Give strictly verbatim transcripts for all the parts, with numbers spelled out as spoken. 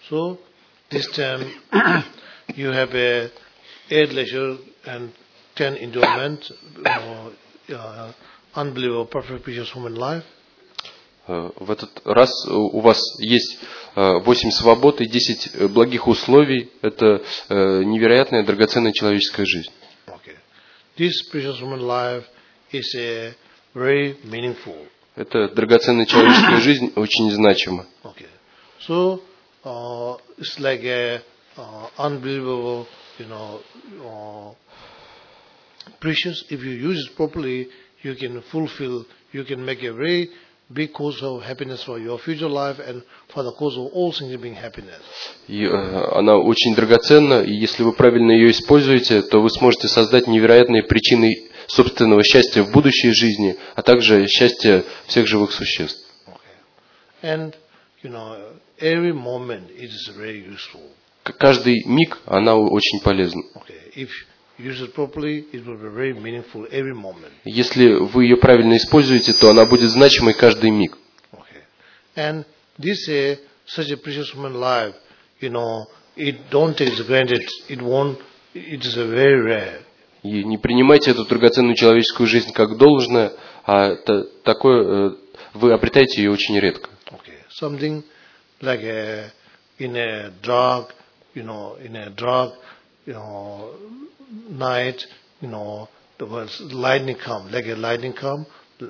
So this time you have a eight leisure and ten enjoyment, you know, uh, unbelievable, perfect precious human life. В этот раз у вас есть восемь свобод и десять благих условий. Это невероятная, драгоценная человеческая жизнь. Okay. This precious human life is a very meaningful. Эта драгоценная человеческая жизнь очень значима. Okay. So uh, it's like a uh, unbelievable, you know, uh, precious. If you use it properly, you can fulfill. You can make a very big cause of happiness for your future life and for the cause of all things being happiness. И э, она очень драгоценна, и если вы правильно ее используете, то вы сможете создать невероятные причины собственного счастья в будущей жизни, а также счастья всех живых существ. Okay. And you know, every moment it is very useful. Каждый миг она очень полезна. Okay. If use it properly, it will be very meaningful every moment. Если вы ее правильно используете, то она будет значимой каждый миг. Okay. And this is such a precious human life, you know, it don't take it granted. It won't. It is a very rare. И не принимайте эту драгоценную человеческую жизнь как должное, а это такое вы обретаете ее очень редко. Okay. Something like a, in a drug, you know, in a drug, you know, night, you know, the lightning come, like a lightning come,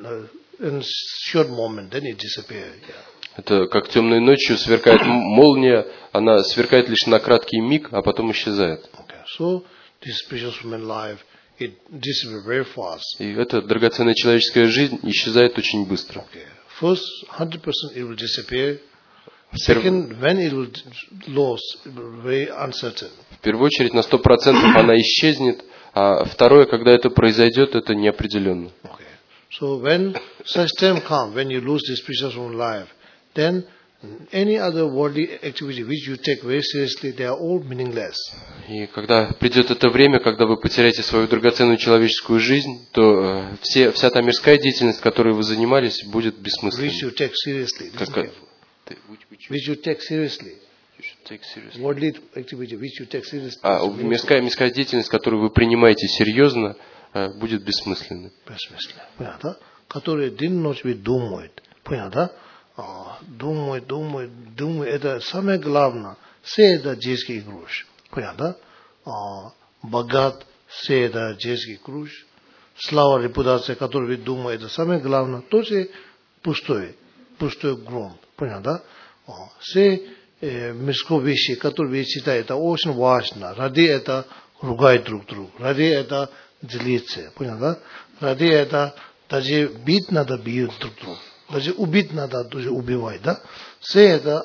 in short moment, then it disappears. Yeah. Это как темной ночью сверкает молния, она сверкает лишь на краткий миг, а потом исчезает. Okay. So this precious human life, it disappears very fast. И эта драгоценная человеческая жизнь исчезает очень быстро. Okay. First, one hundred percent it will disappear. Second, when it will lose, it will be very uncertain. В первую очередь на сто процентов она исчезнет, а второе, когда это произойдет, это неопределенно. Okay. So when such time comes, when you lose this precious human life, then any other worldly activity which you take very seriously, they are all meaningless. И когда придет это время, когда вы потеряете свою драгоценную человеческую жизнь, то э, все, вся та мирская деятельность, которой вы занимались, будет бессмысленной. Which you take seriously. Listen Как- carefully. Which you take seriously. Worldly activity which you take seriously. А мирская, мирская деятельность, которую вы принимаете серьезно, э, будет бессмысленной. Бессмысленно. Понятно? Которые день ночь ведь думают. Понятно? А, думают, думают, думают. Это самое главное. Все это детский груш. Понятно? А, богат, все это детский груш. Слава, репутация, которую ведь думают, это самое главное. Тоже пустой. Пустой гром. Понятно? А, все э, мирские вещи, которые ведь считают, это очень важно. Ради это ругают друг друга. Ради это делиться. Понятно? Ради это даже бить надо бить друг друга. Даже убить надо тоже убивать, да? Все это,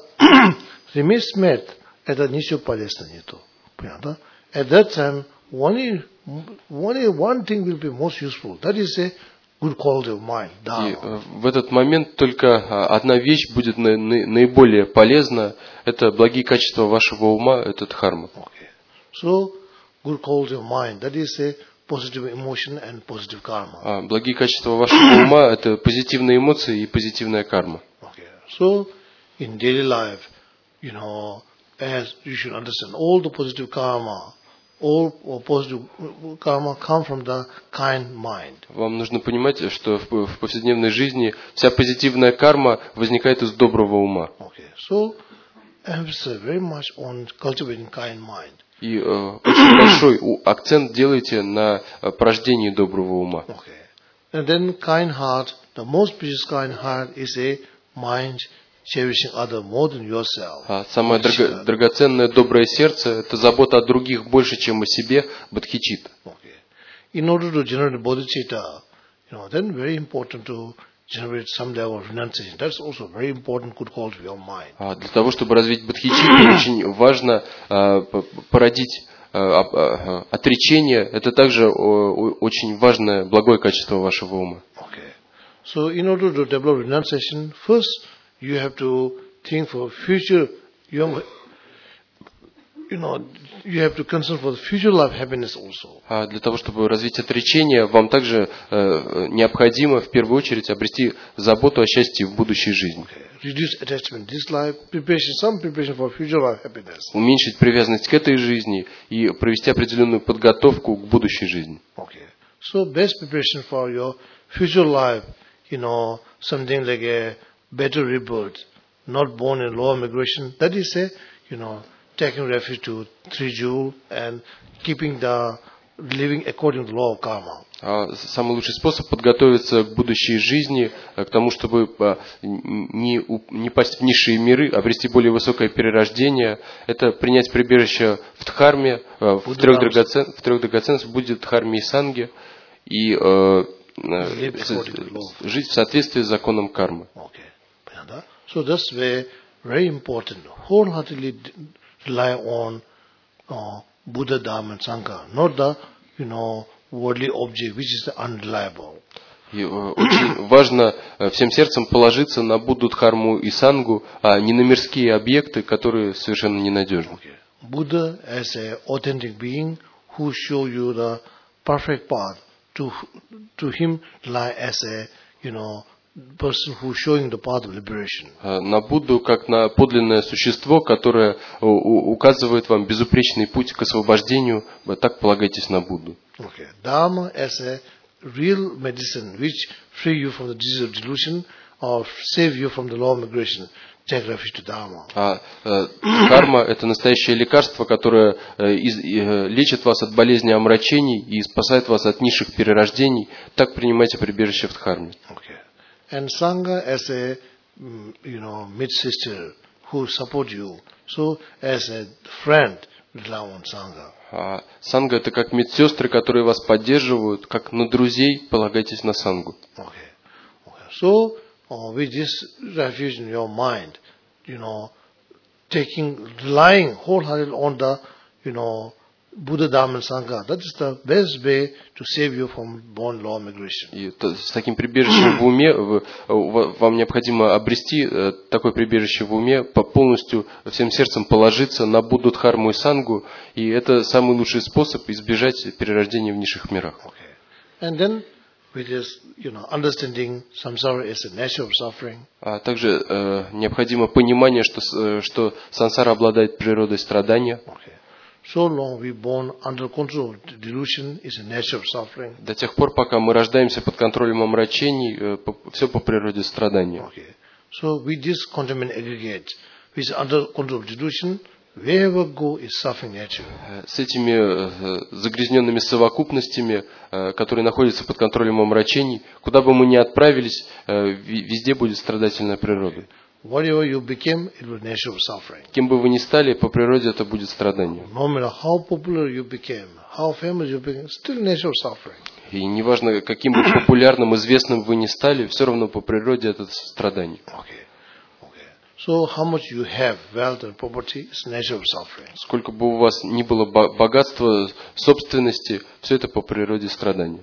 ремес смерть, это ничего полезного нету. Понятно? At that time, only, only one thing will be most useful. That is a good quality of mind. И э, в этот момент только одна вещь будет на- на- наиболее полезна. Это благие качества вашего ума, это дхарма. Okay. So, good quality of mind. That is a positive emotion and positive karma. А благие качества вашего ума – это позитивные эмоции и позитивная карма. Okay. So, in daily life, you know, as you should understand, all the positive karma, all positive karma come from the kind mind. Вам нужно понимать, что в в повседневной жизни вся позитивная карма возникает из доброго ума. Okay. So, emphasis very much on cultivating kind mind. И э, очень большой у- акцент делайте на э, порождении доброго ума. Okay. And then kind heart, the most precious kind heart is a mind cherishing other more than yourself. А самое драго- драгоценное доброе сердце – это забота о других больше, чем о себе, бодхичитта. Okay. In order to generate bodhicitta, you know, then very important to generate some level of renunciation. That's also very important good quality of your mind. А для того, чтобы развить бодхичитту, очень важно а, п- породить а, а, а, отречение. Это также о, о- очень важное благое качество вашего ума. Okay. So in order to develop renunciation, first you have to think for future. You, have, you know, you have to concern for the future life happiness also. А для того, чтобы развить отречение, вам также э, необходимо в первую очередь обрести заботу о счастье в будущей жизни. Okay. Reduce attachment this life, preparation, some preparation for future life happiness. Уменьшить привязанность к этой жизни и провести определенную подготовку к будущей жизни. Okay. So best preparation for your future life, you know, something like a better rebirth, not born in lower migration. That is a, you know, taking refuge to three jewel and keeping the living according to law of karma. А самый лучший способ подготовиться к будущей жизни, к тому, чтобы не, не пасть в низшие миры, обрести более высокое перерождение, это принять прибежище в Дхарме, в трех, драгоцен... в трех драгоценностях, будет Дхарме и Санге, и э, жить в соответствии с законом кармы. Okay. So that's very, very important. Wholeheartedly rely on uh, Buddha, Dharma and Sangha, not the, you know, worldly object, which is unreliable. И, очень важно всем сердцем положиться на Будду, Дхарму и Сангу, а не на мирские объекты, которые совершенно ненадежны. Okay. Buddha as an authentic being who show you the perfect path, to to him lie as a, you know, person who showing the path of liberation. На Будду как на подлинное существо, которое указывает вам безупречный путь к освобождению, так полагайтесь на Будду. Okay. Dharma as a real medicine which free you from the disease of delusion or save you from the law of migration. Take refuge to Dharma. А э, карма – это настоящее лекарство, которое э, из, э, лечит вас от болезни омрачений и спасает вас от низших перерождений. Так принимайте прибежище в Дхарме. Okay. And Sangha as a, you know, mid-sister who support you. So as a friend, rely on Sangha. А Санга – это как медсестры, которые вас поддерживают, как на друзей полагайтесь на Сангу. Okay. Okay. So uh, with this refuge in your mind, you know, taking, relying wholeheartedly on the, you know, Buddha, Dharma and Sangha, that is the best way to save you from born law migration. И то, с таким прибежищем в уме вы, вам необходимо обрести э, такое прибежище в уме, по, полностью всем сердцем положиться на Будду, Дхарму и Сангу, и это самый лучший способ избежать перерождения в низших мирах. Okay. And then with this, you know, understanding samsara is the nature of suffering. А также э, необходимо понимание, что, что сансара обладает природой страдания. Okay. So long we born under control of delusion is a nature of suffering. До тех пор, пока мы рождаемся под контролем омрачений, э, по, все по природе страдания. Okay. So with this contaminant aggregate, which is under control of delusion, wherever go is suffering nature. С этими э, загрязненными совокупностями, э, которые находятся под контролем омрачений, куда бы мы ни отправились, э, везде будет страдательная природа. Whatever you became, it was nature of suffering. Кем бы вы ни стали, по природе это будет страдание. No matter how popular you became, how famous you became, still nature of suffering. И неважно, каким бы популярным, известным вы ни стали, все равно по природе это страдание. Okay. Okay. So how much you have, wealth and property, is nature of suffering. Сколько бы у вас ни было богатства, собственности, все это по природе страдания.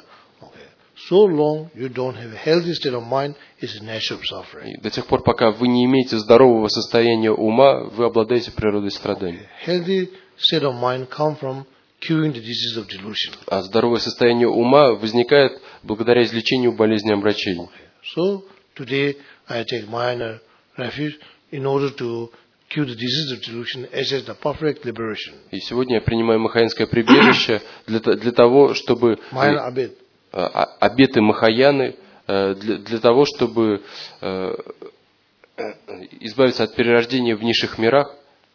So long you don't have a healthy state of mind, is a nature of suffering. И до тех пор, пока вы не имеете здорового состояния ума, вы обладаете природой страдания. Healthy state of mind come from curing the disease of delusion. А здоровое состояние ума возникает благодаря излечению болезни омрачений. So today I take minor refuge in order to cure the disease of delusion as the perfect liberation. И сегодня я принимаю махаянское прибежище для, для того, чтобы Minor abid. обеты Махаяны для, для того, чтобы избавиться от перерождения в низших мирах,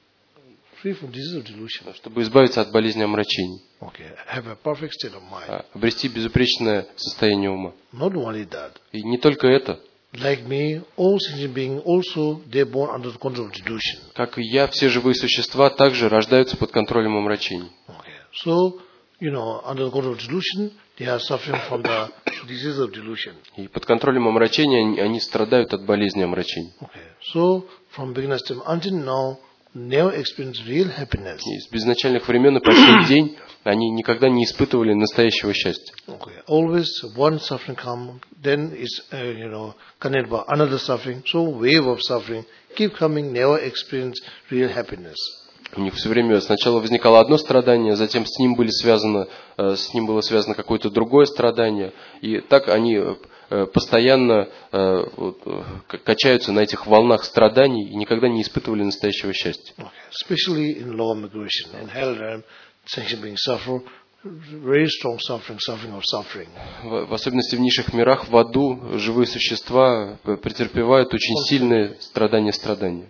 чтобы избавиться от болезни омрачений, okay. Have a perfect state of mind. Обрести безупречное состояние ума. Not only that. И не только это. Like me, all sentient beings also they born under the control of delusion. Как и я, все живые существа также рождаются под контролем омрачений. Okay. So, you know, under the control of delusion, they are suffering from the disease of delusion. И под контролем омрачения они, они страдают от болезни омрачений. Okay. So, from beginner's time until now, never experienced real happiness. И с безначальных времен и по сей день они никогда не испытывали настоящего счастья. Okay. Always one suffering come, then it's uh, you know connected by another suffering. So wave of suffering keep coming, never experience real happiness. У них все время сначала возникало одно страдание, затем с ним были связано, э, с ним было связано какое-то другое страдание, и так они э, постоянно э, вот, э, качаются на этих волнах страданий и никогда не испытывали настоящего счастья. Okay. Especially in lower migration, in hell realm, sentient beings suffer very strong suffering, suffering of suffering. В, в особенности в низших мирах, в аду, живые существа претерпевают очень сильные страдания страдания.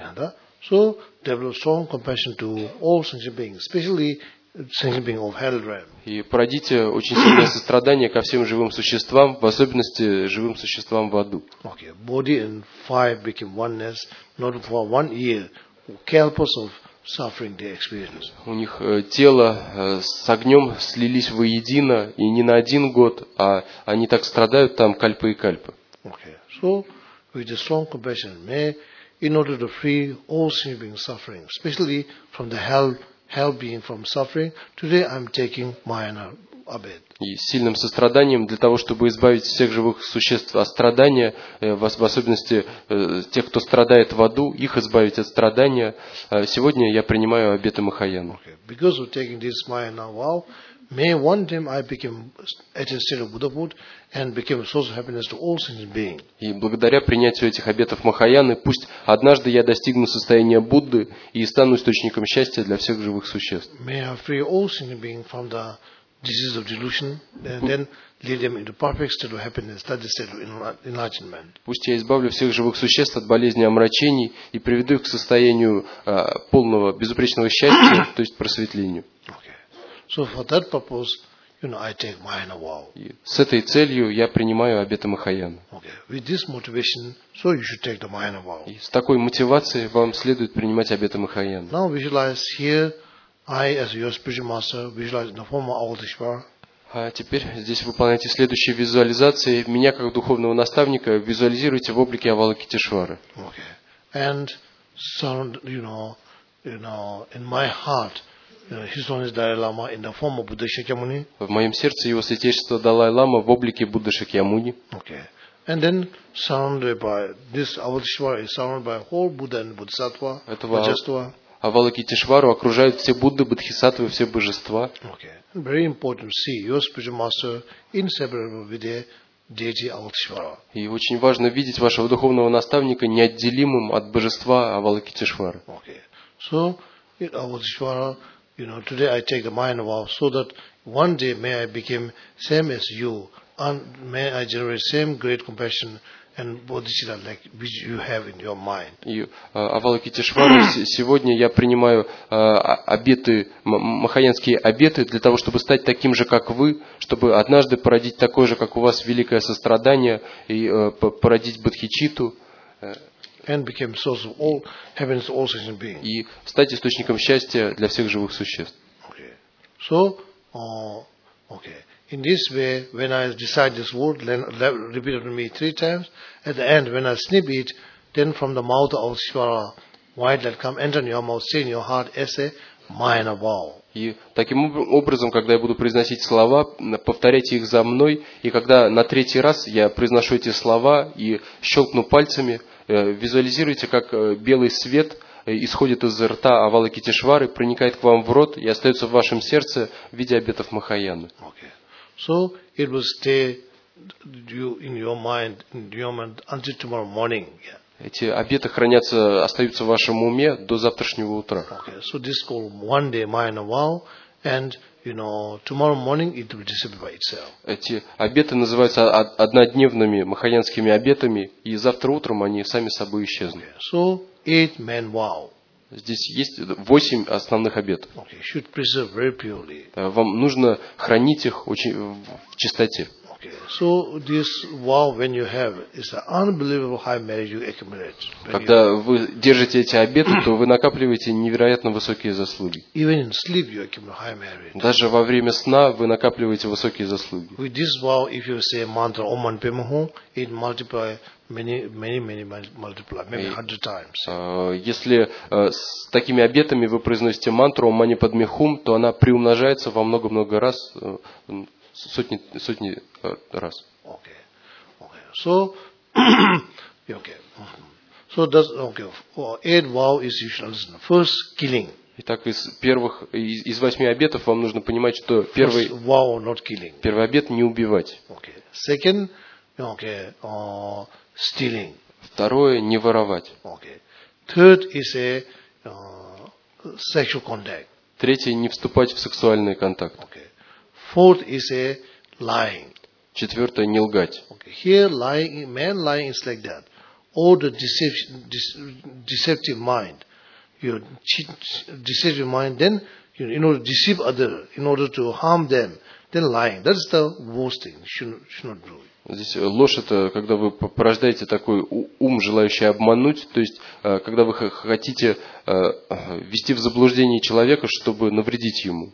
So develop strong compassion to all sentient beings, especially sentient beings of hell realm. И породите очень сильное сострадание ко всем живым существам, в особенности живым существам в аду. Okay, body and fire became oneness, not for one year, calpos of suffering they experience. У них э, тело э, с огнем слились воедино, и не на один год, а они так страдают там кальпы и кальпы. Okay, so with a strong compassion, may in order to free all sentient beings suffering, especially from the hell, hell being from suffering, today I am taking Mayana Abed. И сильным состраданием для того, чтобы избавить всех живых существ от страдания, э, в особенности э, тех, кто страдает в аду, их избавить от страдания. Э, сегодня я принимаю обеты Махаяна. Okay, because of taking this Mayana vow, may one day I become at a state of Buddhahood and become a source of happiness to all sentient beings. И благодаря принятию этих обетов Махаяны, пусть однажды я достигну состояния Будды и стану источником счастья для всех живых существ. May I free all sentient beings from the disease of delusion and then lead them into perfect state of happiness, that is state of enlightenment. Пусть я избавлю всех живых существ от болезни омрачений и приведу их к состоянию а, полного, безупречного счастья, то есть просветлению. Okay. So for that purpose, you know, I take Mayana vow. И с этой целью я принимаю обеты Махаяна. Okay. With this motivation, so you should take the Mayana vow. И с такой мотивацией вам следует принимать обеты Махаяна. Now visualize here, I as your spiritual master, visualize in the form of Avalokiteshvara. А теперь здесь выполняйте следующие визуализации. Меня, как духовного наставника, визуализируйте в облике Авалокитешвары. Okay. And sound, you know, you know, in my heart, you know, His Holiness Dalai Lama in the form of Buddha Shakyamuni. В моем сердце его святейшество Далай-лама в облике Будды Шакьямуни. Okay. And then surrounded by this Avalokiteshvara is surrounded by whole Buddha and Bodhisattva, Vajrasattva. Авалокитешвару окружают все Будды, Бодхисаттвы, все божества. Okay. Very important to see your spiritual master inseparable with the deity Avalokiteshvara. И очень важно видеть вашего духовного наставника неотделимым от божества Авалокитешвары. Okay. So, Avalokiteshvara, you know, today I take the Mayana vow so that one day may I become same as you, and may I generate same great compassion and bodhicitta like which you have in your mind. И Авалокитешвара, сегодня я принимаю обеты, махаянские обеты для того, чтобы стать таким же, как вы, чтобы однажды породить такое же, как у вас, великое сострадание и породить бодхичитту. And became source of all happiness to all sentient beings. И стать источником счастья для всех живых существ. Okay. So, uh, okay. In this way, when I decide this word, repeat it to me three times. At the end, when I snip it, then from the mouth of Avalokiteshvara, white light come, enter in your mouth, say in your heart as a Mayana vow. И таким образом, когда я буду произносить слова, повторяйте их за мной, и когда на третий раз я произношу эти слова и щелкну пальцами, визуализируйте, как белый свет исходит из рта Авалокитешвары, проникает к вам в рот и остается в вашем сердце в виде обетов Махаяны. Okay. So it will stay you in your mind, in your mind until tomorrow morning. Yeah. Эти обеты хранятся, остаются в вашем уме до завтрашнего утра. Okay. So this is called one day Mayana vow, and you know tomorrow morning it will disappear by itself. Эти обеты называются однодневными махаянскими обетами, и завтра утром они сами собой исчезнут. Okay. So eight man vow. Здесь есть восемь основных обетов. Okay. Should preserve very purely. Вам нужно хранить их очень в чистоте. Okay. So this vow when you have is an unbelievable high merit you accumulate. Когда вы держите эти обеты, то вы накапливаете невероятно высокие заслуги. Even in sleep you accumulate high merit. Даже во время сна вы накапливаете высокие заслуги. With this vow, if you say mantra Om Mani Padme Hum, it multiply many, many, many multiply, maybe hundred times. Если с такими обетами вы произносите мантру Om Mani Padme Hum, то она приумножается во много-много раз, сотни, сотни раз. Okay, okay. So, okay. So does okay. Eight vow is you should listen. First, killing. Итак, из первых, из, из восьми обетов вам нужно понимать, что первый, First vow, not killing. первый обет не убивать. Okay. Second, okay, uh, stealing. Второе не воровать. Okay. Third is a uh, sexual contact. Третье не вступать в сексуальный контакт. Okay. Fourth is a lying. Четвертое не лгать. Okay. Here, lying, man lying is like that. All the deception, deceptive mind. You cheat, deceptive mind, then you know, in order to deceive others, in order to harm them, then lying. That's the worst thing. You should, should not do it. Здесь ложь — это когда вы порождаете такой ум, желающий обмануть, то есть когда вы хотите ввести в заблуждение человека, чтобы навредить ему.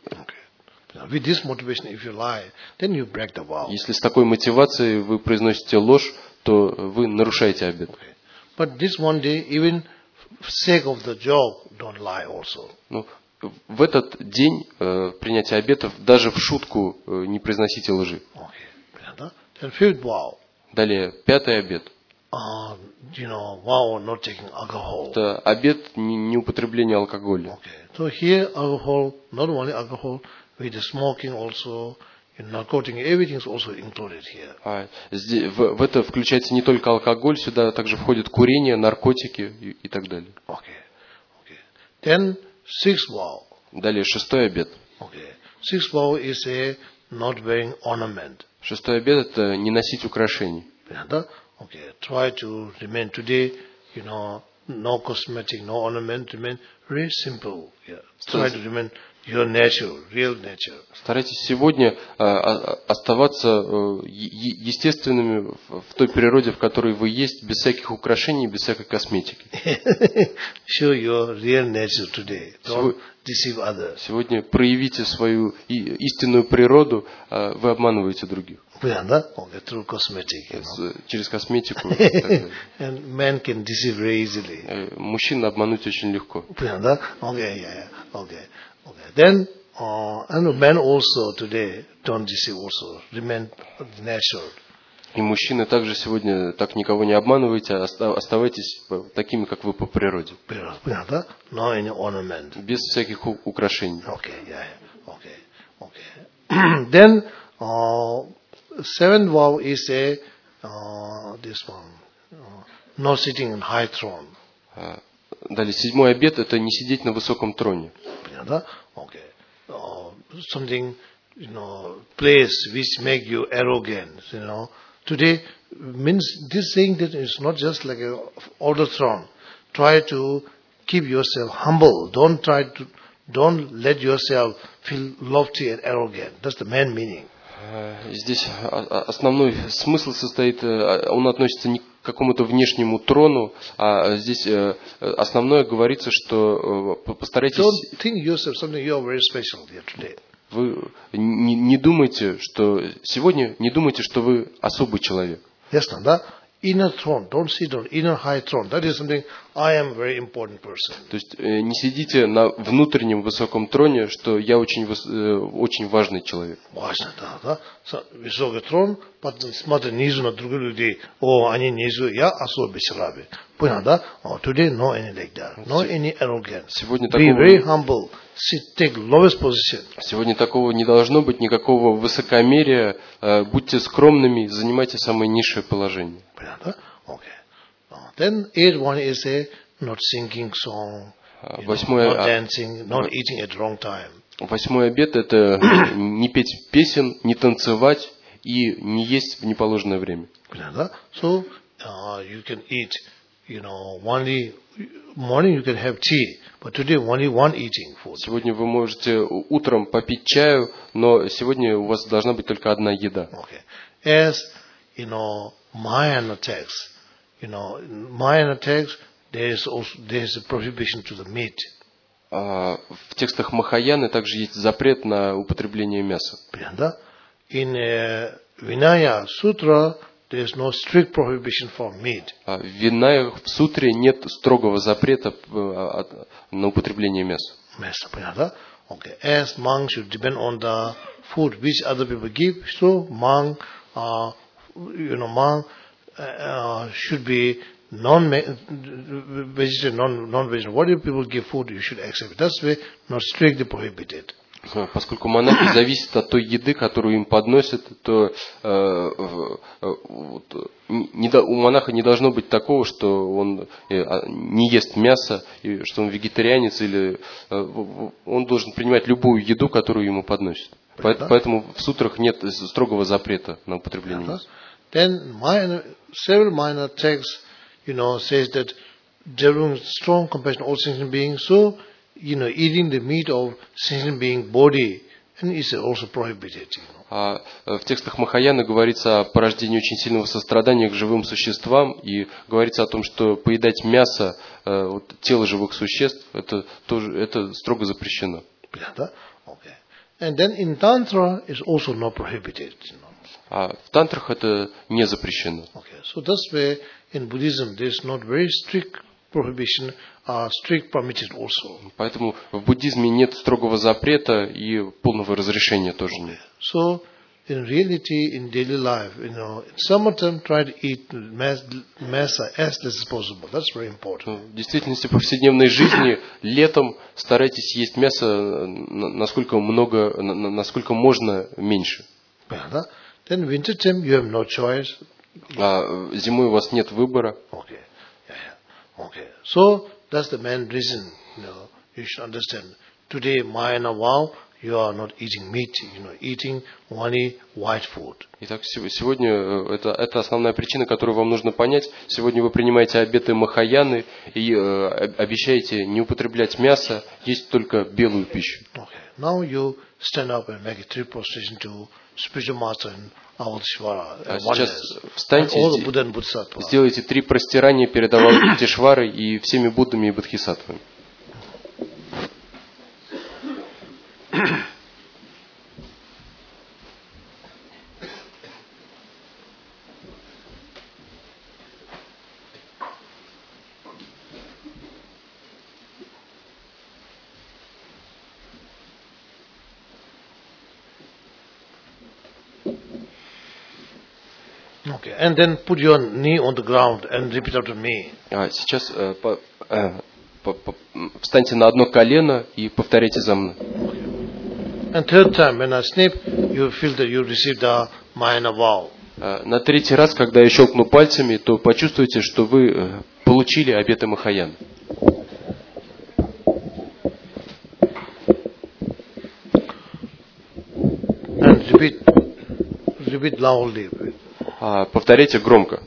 Okay. With this motivation, if you lie, then you break the vow. Если с такой мотивацией вы произносите ложь, то вы нарушаете обет. Okay. But this one day, even for sake of the joke, don't lie also. Ну, в этот день э, принятия обетов даже в шутку э, не произносите лжи. Okay. Then fifth vow. Далее, пятый обет. Uh, you know, vow not taking alcohol. Это обет неупотребления алкоголя. Okay. So here, alcohol, not only alcohol, with the smoking also, in narcotic, everything is also included here. А здесь, в, в это включается не только алкоголь, сюда также входит курение, наркотики и, и так далее. Okay. Okay. Then sixth vow. Далее, шестой обет. Okay. Sixth vow is a not wearing ornament. Шестой обет — это не носить украшений. Okay. Try to remain today, you know, no cosmetic, no ornament, remain very simple. Yeah. Try to remain your nature, real nature. Старайтесь сегодня э, оставаться э, естественными в, в той природе, в которой вы есть, без всяких украшений, без всякой косметики. Show your real nature today. Don't deceive others. Сегодня проявите свою и, истинную природу, э, вы обманываете других. Okay, through cosmetic, you know. Через косметику. И так далее. And men can deceive very easily. Мужчин обмануть очень легко. Okay, yeah, yeah. Okay. Okay. Then, uh, and men also today don't deceive also, remain natural. И мужчины также сегодня так никого не обманывайте, а оставайтесь такими, как вы по природе. No any ornament. Без всяких украшений. Okay, yeah, okay, okay. Then, uh, seventh vow is a uh, this one, uh, not sitting in high throne. Далее, седьмой обет — это не сидеть на высоком троне. Okay. Uh, something, you know, place which make you arrogant, you know. Today, means this saying that it's not just like a order throne. Try to keep yourself humble. Don't try to, don't let yourself feel lofty and arrogant. That's the main meaning. Здесь основной смысл состоит, он относится не к какому-то внешнему трону, а здесь основное говорится, что постарайтесь... Don't think yourself something you are very special here today. Вы не, не думайте, что сегодня не думайте, что вы особый человек. Ясно, да? Inner throne, don't sit on inner high throne. That is something I am a very important person. То есть не сидите на внутреннем высоком троне, что я очень очень важный человек. Важно, да, да. Высокий трон, смотри низу на других людей. О, они низу, я особый человек. Понял, да? Today no any like that, no any arrogance. Сегодня Be такого... very humble. Sit, take lowest position. Сегодня такого не должно быть, никакого высокомерия. Будьте скромными, занимайте самое низшее положение. Okay. Then eighth one is a not singing song, Восьмой, not dancing, not eating at wrong time. Восьмой обет — это не петь песен, не танцевать и не есть в неположенное время. So uh, you can eat, you know, only morning you can have tea, but today only one eating food. Сегодня вы можете утром попить чаю, но сегодня у вас должна быть только одна еда. Okay. As you know, Mahayana text, you know, in Mahayana text there is also there is a prohibition to the meat. Uh, в текстах Махаяны также есть запрет на употребление мяса. In uh, Vinaya Sutra there is no strict prohibition for meat. Uh, в Винае в сутре нет строгого запрета uh, на употребление мяса. Мясо, понятно? Okay. As monks should depend on the food which other people give, so monk, uh, you know, monk uh, should be non-vegetarian, non, non-vegetarian, whatever people give food, you should accept it. That's why not strictly prohibited. Поскольку монахи зависят от той еды, которую им подносят, то э, э, не, у монаха не должно быть такого, что он э, не ест мясо, и что он вегетарианец, или э, он должен принимать любую еду, которую ему подносят. Понятно? Поэтому в сутрах нет строгого запрета на употребление мяса. Then minor, several minor texts, you know, says that developing strong compassion of all sentient beings, so you know, eating the meat of sentient being body, and is also prohibited. You know. А в текстах Махаяны говорится о порождении очень сильного сострадания к живым существам, и говорится о том, что поедать мясо, вот, тела живых существ, это тоже это строго запрещено. Yeah, okay. And then in Tantra is also not prohibited. You know. А в тантрах это не запрещено. Okay. So that's why in Buddhism there is not very strict prohibition, uh, strict permitted also. Поэтому в буддизме нет строгого запрета и полного разрешения тоже нет. So in reality, in daily life, you know, in summertime try to eat masa as less as possible. That's very important. В действительности, в повседневной жизни летом старайтесь есть мясо насколько много, насколько можно меньше. Then winter time you have no choice. А зимой у вас нет выбора. Okay. Yeah, yeah. Okay. So that's the main reason, you know, you should understand. Today, Mayana vow, you are not eating meat, you know, eating only white food. Итак, сегодня это, это основная причина, которую вам нужно понять. Сегодня вы принимаете обеты Махаяны и э, обещаете не употреблять мясо, есть только белую пищу. Okay. Now you stand up and make a three prostration to spiritual master and Avalokiteshvara. А сейчас встаньте и сделайте три простирания перед Авалокитешварой и всеми Буддами и Бодхисаттвами. Okay, and then put your knee on the ground and repeat after me. А сейчас э, по, э, по, по, встаньте на одно колено и повторяйте за мной. And third time, when I snip, you feel that you received the Mayana vow. Э, на третий раз, когда я щелкну пальцами, то почувствуйте, что вы э, получили обеты Махаяны. And repeat, repeat loudly. А, повторяйте громко.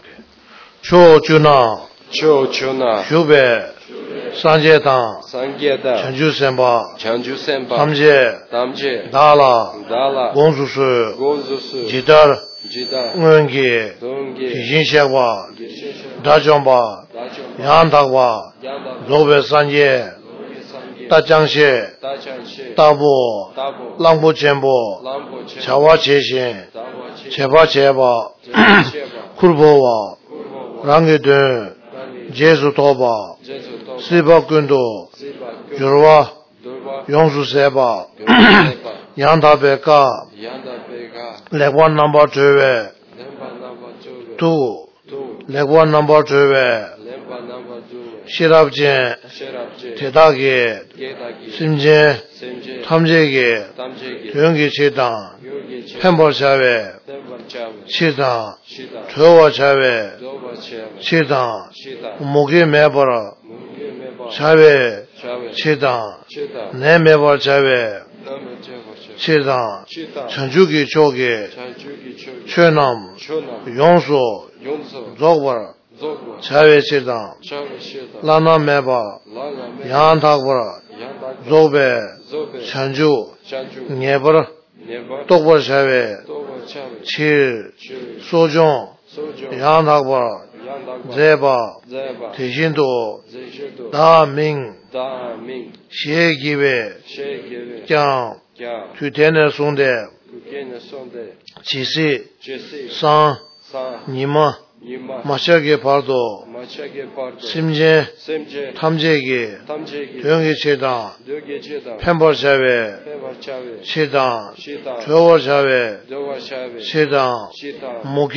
Чо чуна, Чо чуна, Шубе, Санджета, Сангеда, Чанджу Сэмба, Чанджу Сэмба, Тамже, Тамже, Дала, Дала, Гонсусу, Гонзусу, Джидар, Джида, Ngöngi, Донги, Jinshakwa, Гишешва, Dajomba, Дачомба, Yandakwa, Янда, Zobe Sanje, Санге, Dajangshe, Дачанше, Dabo, Дабо, Langpo Chenpo, Лампоче, Chawa Cheshin, Дабоче, Cheba Cheba, Чеба, Kurbowa, Курбова, Rangi Dun, Ранги, Jesu Toba, Джезу, Siba Gundo, Сиба, Yorwa, Дурба, Yongsu Seba, Гюрсеба, Yanda Beka, Янда Бега, Legwan number Tuve, Лемба Намба Джуwe, Two, Ту, Legwan number Tuve, Лемба Намба Джуwe, Shirabjin, Шерабже, Tedagi, Гедаги, Simjin, Семже, Tamjegi, Тамжеги, Yongi Chetan, Юрги, Pembo Chave, Тембарчаве, Chetan, Шида, Chowa Chave, Добачаве, Chetan, Шида, Mugi Mebara, Муги Меба, Chave, Чаве, Chetan, Чида, Ne Mebar Chave, Намечаваче, Chetan, Чида, Chanjugi Chogi, Чанчуги Чоги, Chönam, Чона, Yongso, Йонсо, Zogbar, Зогва, Chave Chetan, Чаве Шида, Lana Meba, Лала Ме, Yantakbara, Яндаг, Zobe, Зобе, Chanju, Чанчу, Nyebar, Неба, Tokbar Chave, Добачаве, Chir, Чури, Sojong, Сожо, Yantakbara, Яндаг, Zeba, Зеба, Tejinto, Зежеду, Da Ming, Да Мин, Xie Gibe, Шегеве, Jiang, Кя, Tutene Sonde, Кукене Сонде, Chisi, Чеси, San, Са, Nima, Нима, Mashage Pardo, Мачаге Пардо, Simje, Семже, Tamjegi, Тамжеги, Yongi Chetan, Дёгечеда, Pembar Chave, Певарчаве, Chetan, Шита, Chowar Chave, Довашаве, Chetan, Шита, Mugi,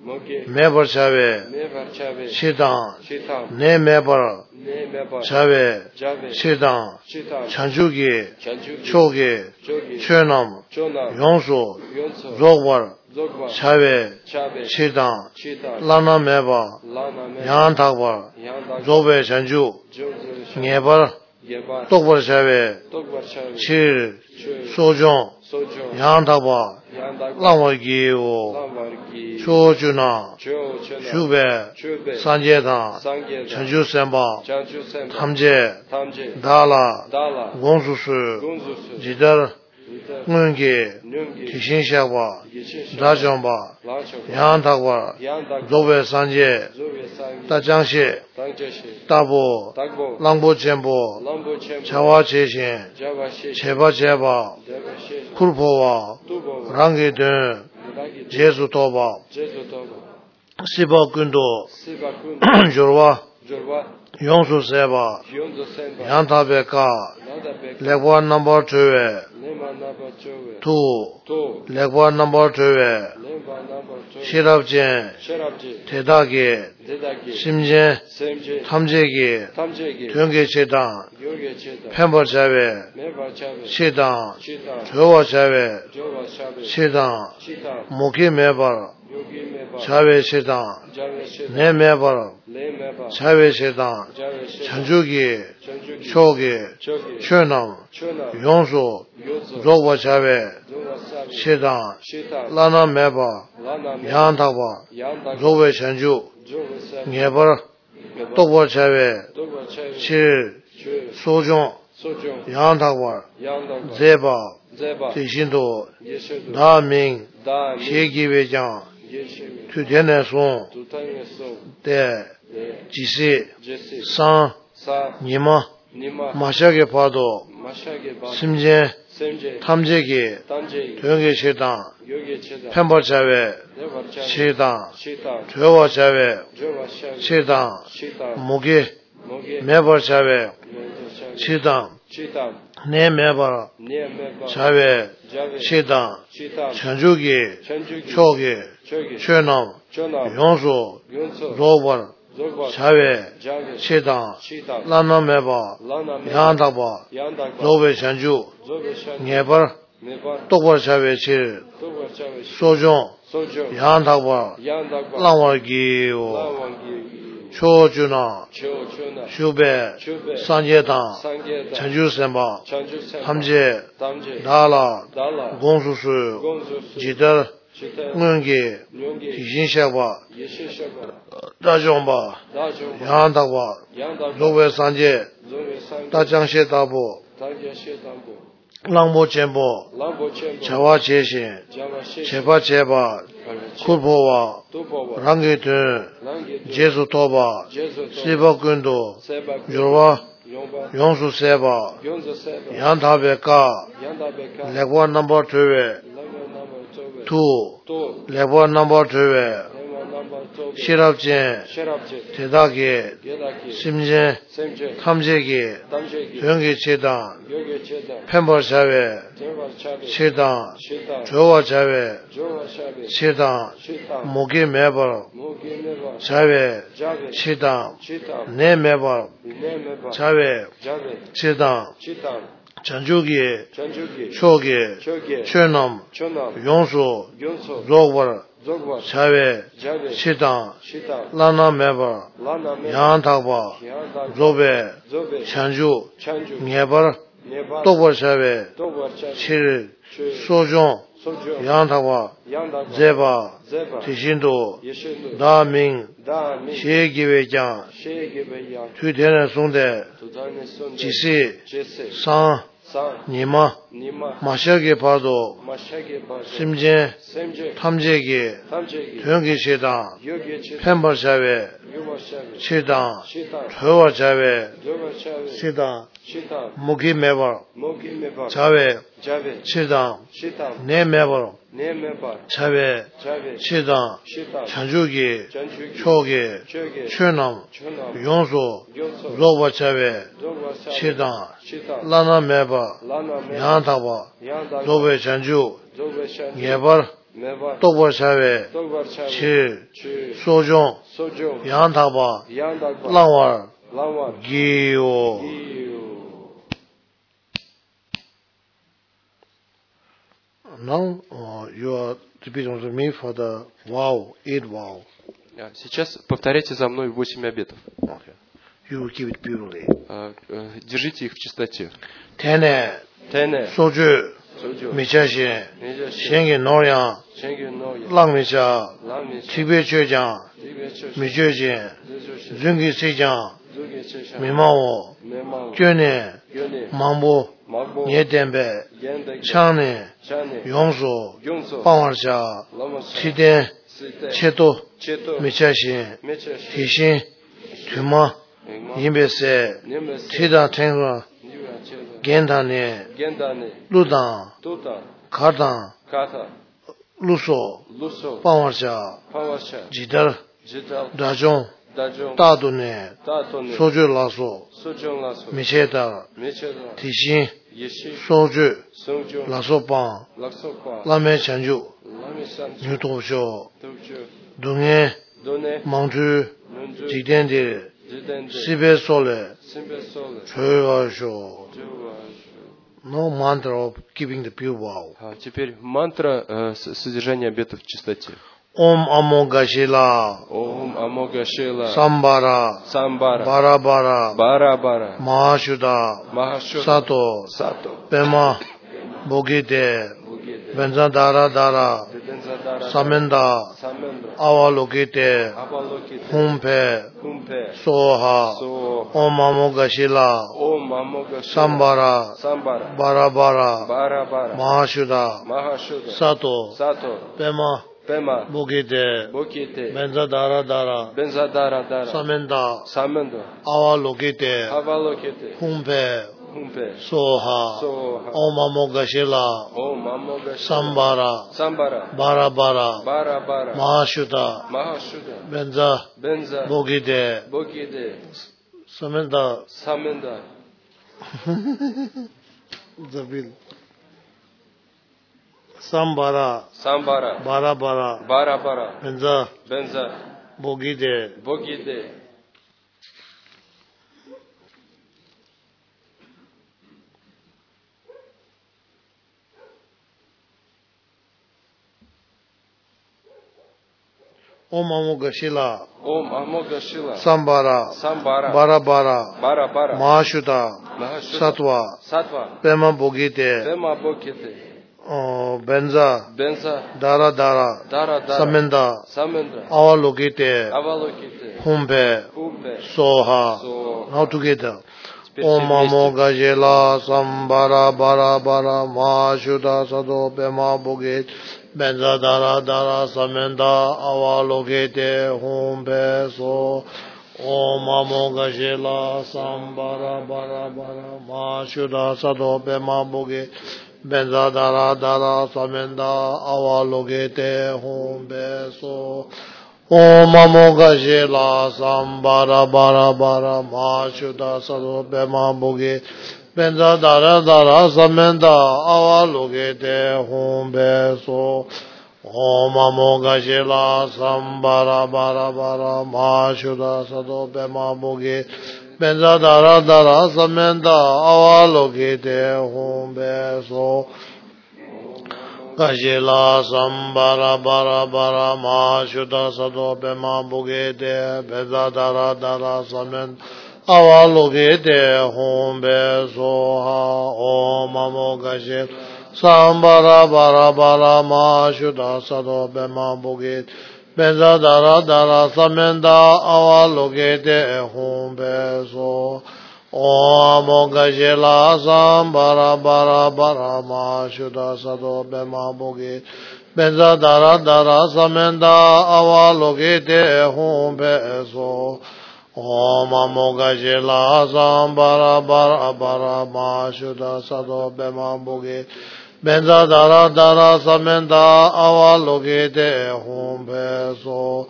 매버 차베 시당 내 매버 차베 시당 찬주기 초기 최남 용수 조버 차베 시당 라나 매버 양탁버 조베 찬주 네버 똑버 차베 칠 소종 양탁버 랑와기오 초주나 슈베 산제다 천주센바 탐제 달라 공수수 지들 응게 티신샤바 다정바 양탁바 조베 산제 다장시 다보 랑보젠보 자와제신 제바제바 쿨포와 랑게든 제수토바 시바군도 조르와 용수세바 양타베카 레과 넘버 투에 투 레과 넘버 투에 시랍진 대다게 심진 탐제기 경계체당 펜버자베 시당 조와자베 시당 모기메바 자베 시당 내메바 자베 시당 천주기 초기 최남 용수 조와자베 시당 라나메바 양타바 조베 천주 네버 똑버자베 칠 소종 양타바 제바 대신도 다민 세기회장 투대내송 대 지시 산 니마 마샤게 봐도 심제 탐제기 동계체당 펜버자회 체당 조화자회 체당 모기 매버자회 체당 내 매버 자회 체당 천주기 초기 최남 용수 로버 자회 체당 라나 매버 양다바 로베 천주 네버 똑버 자회 칠 소종 양다바 랑와기오 초주나 슈베 산제당 천주센바 탐제 달라 공수수 지들 응게 티신샤바 다종바 양다바 로베 산제 다장셰다보 랑보젠보 자와제신 제바제바 쿨포와 랑게든 제수토바 시바군도 조르와 용수세바 양타베카 레과 넘버 투에 투 레과 넘버 투에 시랍진 대다게 심진 탐제기 경계체당 펜버자회 체당 조화자회 체당 모기매버 자회 체당 내매버 자회 체당 전주기 초기 최남 용수 로버 자회 시당 라나메버 양타바 조베 천주 네버 똑버 자회 칠 소종 양타바 제바 대신도 다민 세기회장 투대내송대 지시 산 니마 마샤게 봐도 심진 탐제기 동계체당 펜버자회 체당 조화자회 시당 모기매버 자회 체당 내매버 자회 체당 천주기 초기 최남 용수 로버자회 체당 라나매버 양타바 로베 천주 네버 Mevar. Tokbar Chave, Tokbar Chave. Chi, Chi. Sojong, Sojong. Yantaba, Yandagba. Langwar, Langwar. Giyo. Giyo. Now uh, you are repeating to me for the vow, eight vow. Сейчас повторяйте за мной восемь обетов. Okay. You will keep it purely. А, э, Держите их в чистоте. Tene, Тене. Soju, Соджу. Michashi, Мечащи. Shengi Noryang, Ченги Ноя. Langmicha, Ламича. Tibe Chojang, Тибе Чош. Michoji, Зюжоши. Zungi Sejang, Зуги Чеша. Mimao, Мемау. Kyone, Гёни. Mambo, Магбо. Nyetembe, Гендек. Chane, Чани. Yongso, Юнсо. Pangwarsha, Ламаша. Chiden, Сите. Cheto, Чето. Michashi, Мечащи. Tishin, Tuma, Эгма. Yimbese, Немес. Tida Tengra, Нива Чеда. Gendane, Гендани. Ludan, Тута. Kardan, Ката. Luso, Лусо. Pangwarsha, Паваша. Jidar, Житал. Dajong, Даджон. Tadune, Татони. Soju Laso, Суджон Ласо. Micheta, Мечеда. Tishin, Еши. Soju, Сунджон. Laso Pang, Лаксопа. Lame Chanju, Ламисан. Nyutosho, Тукчу. Dunge, Доне. Mangju, Нунджу. Jigdendi, Жиденде. Sibe Sole, Симбесоле. Choyasho. Джуваш. No mantra of keeping the pure vow. А теперь мантра э, с- содержания обетов в чистоте. Om Amogashila, Ом Амогашила. Sambara, Самбара. Barabara, Барабара. Mahashuddha, Махашута. Sato, Сато. Pema, Bogite, Бугеде. Benzadara Dara, Дедензадара. Samenda, Самендра. Avalokite, Абалоките. Humpe, Кумпе. Soha, Со. Om Amogashila, Ом Амогашила. Sambara, Самбара. Barabara, Барабара. Mahashuddha, Махашута. Sato, Сато. Pema, Пема. Bogite, Боките. Benzadara Dara, Бензадара дара. Samenda, Самендра. Avalokite, Авалоките. Humpe, Кумпе. Soha, Соха. Om Amogashila, Ом Амогашила. Sambara, Самбара. Barabara, Барабара. Mahashuddha, Махашута. Benza, Бенза. Bogide, Бокиде. Samenda, Саменда. Zabil, Sambara, Самбара. Barabara, Барабара. Benza, Бенза. Bogide, Бокиде. Om Amogashila, Ом Амогашила. Sambara, Самбара. Barabara, Барабара. Mahashuddha, Махашута. Satwa, Сатва. Pema Bogide, Пема Боките. uh, Benza, Бенза. Dara Dara, Дара Дара. Samenda, Самендра. Avalokite, Авалоките. Humpe, Кумпе. Soha. Со. Now together. Теперь все Om вместе. Amogashila, Sambara, Barabara, Mahashuddha, Sato, Pema Bogide, Benza, Dara Dara, Samenda, Avalokite, Humpe, So. Om Amogashila, Sambara, Barabara, Mahashuddha, Sato, Pema Bogide, Benza, Dara Dara, Samenda, Avalokite, Humpe, So. Om Amogashila, Sambara, Barabara, Mahashuddha, Sato, Pema Bogide, Benza, Dara Dara, Samenda, Avalokite, Humpe, So. Om Amogashila, Sambara, Barabara, Mahashuddha, Sato, Pema Bogide, Benza, Dara Dara, Samenda, Avalokite, Humpe, So. Gashila, Sambara, Barabara, Mahashuddha, Sato, Pema Bogide, Benza, Dara Dara, Samenda, Avalokite, Humpe, Soha. Om Amogashila, Sambara, Barabara, Mahashuddha, Sato, Pema Bogide, Benza, Dara Dara, Samenda, Avalokite, Humpe, So. Om Amogashila, Sambara, Barabara, Mahashuddha, Sato, Pema Bogide, Benza, Dara Dara, Samenda, Avalokite, Humpe, So. Om Amogashila, Sambara, Barabara, Mahashuddha, Sato, Pema Bogide, Benza, Dara Dara, Samenda, Avalokite, Humpe, So.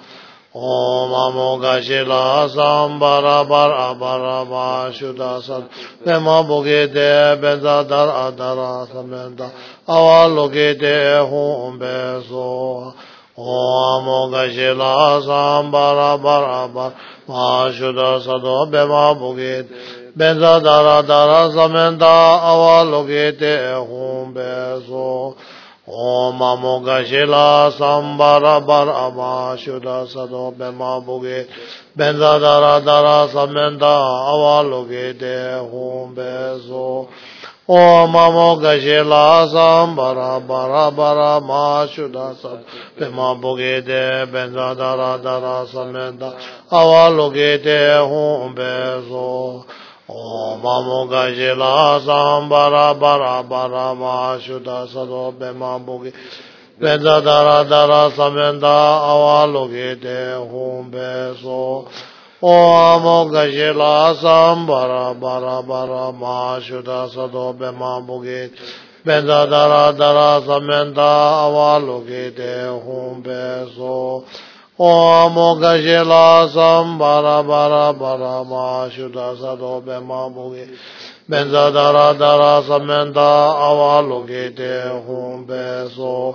Om Amogashila Sambara Bara Bara Mashuda Sad Pema Bogete Benza Dara Dara Samenda Avalogete Hum Beso Om Amogashila Sambara Bara Bara Mashuda Sado Pema Bogete Benza Dara Dara Samenda Avalogete Hum Beso Om Amogashila Sambara Bara Mashuda Sado Bema Buge Benza Dara Dara Samenda Avalogete Hum Beso Om Amogashila Sambara Bara Bara Mashuda Sado Bema Buge Benza Dara Dara Samenda Avalogete Hum Beso Om Amogashila Sambara Bara Bara Mashuda Sado Bema Bugi Benza Dara Dara Samenda Avalogete Hum Beso Om Amogashila Sambara Bara Bara Mashuda Sado Bema Bugi Benza Dara Dara Samenda Avalogete Hum Beso Om Amogashila Sambara Bara Bara Mashuda Sado Bema Bugi Benza Dara Dara Samenda Avalogete Hum Beso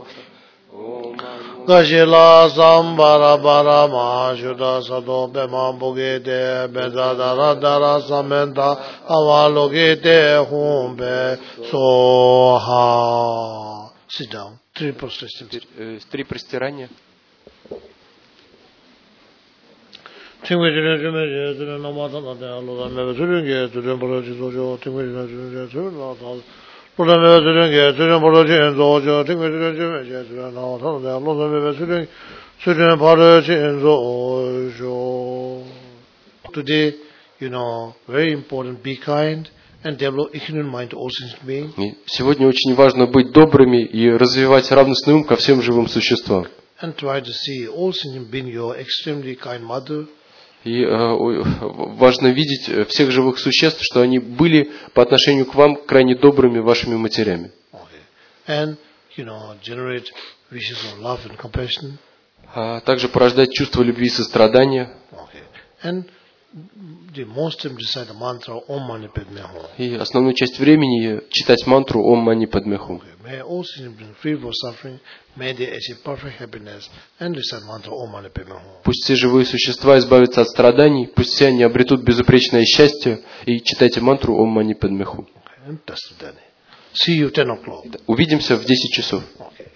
Gashila Sambara Bara Mashuda Sado Bema Bugi Benza Dara Dara Samenda Avalogete Hum Beso. Ha. Sit down. Three prostrations. Три простирания. Tingwe jume je jume nama ta ta lo da me jume ge jume bolo ji zo jo tingwe jume jume jume la ta lo da me jume ge jume bolo ji zo jo tingwe jume jume je jume na ta da lo da me jume jume bolo ji zo jo. Today, you know, very important, be kind and develop equine mind to all sentient beings. Сегодня очень важно быть добрыми и развивать равностный ум ко всем живым существам. And try to see all sentient beings your extremely kind mother. И э, важно видеть всех живых существ, что они были по отношению к вам крайне добрыми вашими матерями. Okay. And, you know, generate wishes of love and compassion. А также порождать чувство любви и сострадания. Okay. And the most time recite the mantra Om Mani Padme Hum. И основную часть времени читать мантру Om Mani Padme Hum. Okay. May all sins be free from suffering. May they achieve perfect happiness and recite mantra Om Mani Padme Hum. Пусть все живые существа избавятся от страданий, пусть все они обретут безупречное счастье, и читайте мантру Om Mani Padme Hum. Okay. And that's the day. See you ten o'clock. Увидимся в десять часов. Okay.